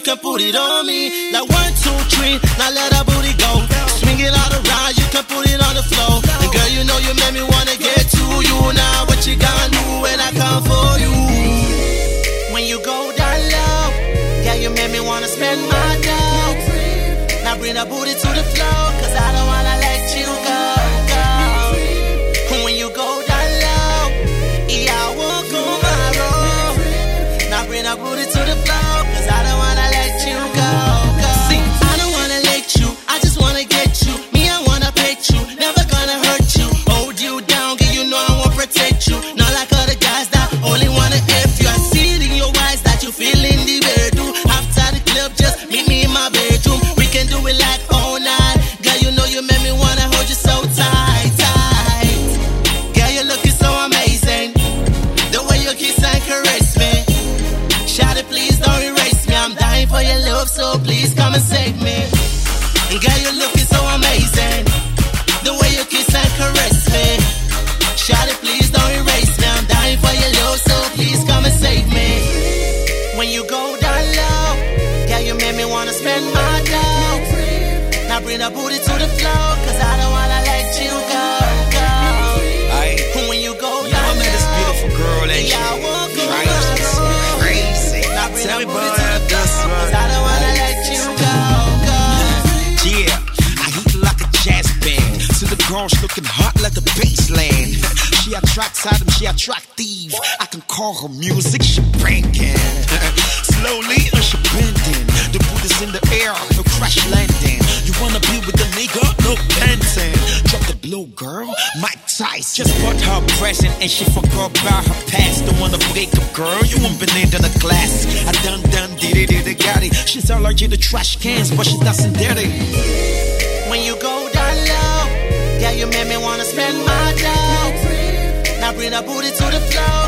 can put it on me. Like 1, 2, 3, now let that booty go. Swing it all around, you can put it on the floor. And girl, you know you made me wanna get to you. Now what you gonna do when I come for you? When you go down low, yeah, you made me wanna spend my dough. Now bring that booty to the floor, cause I don't wanna let you go, go. When you go down low, yeah, I walk on my road. Now bring that booty to the floor, cause I don't wanna let you go, go. See, I don't wanna let you, I just wanna get you. Me, I wanna pet you, never gonna hurt you. Hold you down, girl, you know I won't protect you. Not like other guys that only wanna F you. I see it in your eyes that you feel in the bedroom. After the club, just meet me in my bedroom. We can do it like all night. Girl, you know you made me wanna hold you so tight, tight. Girl, you're looking so amazing. The way you kiss and caress me. Shawty, please don't erase me. I'm dying for your love, so please come and save me. Girl, you're looking so amazing. The way you kiss and caress me. Shawty, please don't erase me. I'm dying for your love, so please come and save me. When you go down low, yeah, you made me wanna spend my dough. Now bring the booty to the floor, cause I don't wanna let you go, go. When you go down low, I met this beautiful girl and yeah, I walk around crazy. Now bring the booty to the floor, cause I don't wanna let you go, go. Yeah, I heat like a jazz band. To the girls looking hot like the baseline. She attracts items, she attract thieves. I can call her music, she bangin'. Slowly, she bending. The boot is in the air, no crash landing. You wanna be with the nigga, no panting. Drop the blow, girl, Mike Tyson. Just bought her a present and she forgot about her past. Don't wanna break up, girl, you won't been in the class. I done, did got it. She's allergic to trash cans, but she doesn't dirty. When you go down low, yeah, you made me wanna spend my dough. Now bring the booty to the floor,